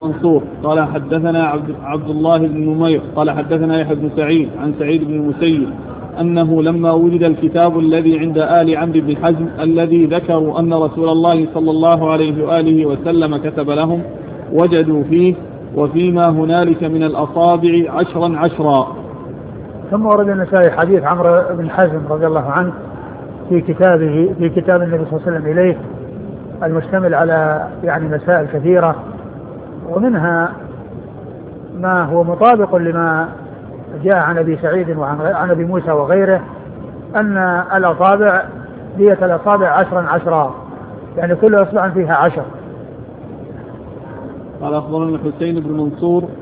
منصور قال حدثنا عبد الله بن نمير قال حدثنا يحيى بن سعيد عن سعيد بن المسيب أنه لما وجد الكتاب الذي عند آل عمرو بن حزم الذي ذكروا أن رسول الله صلى الله عليه وآله وسلم كتب لهم وجدوا فيه وفيما هنالك من الأصابع 10. ثم ورد النسائي حديث عمرو بن حزم رضي الله عنه في كتاب النبي صلى الله عليه وسلم إليه المشتمل على مسائل كثيرة، ومنها ما هو مطابق لما جاء عن أبي سعيد وعن أبي موسى وغيره، أن الأصابع دية الأصابع 10 يعني كل أصبع فيها 10. قال أخبرنا الحسين بن منصور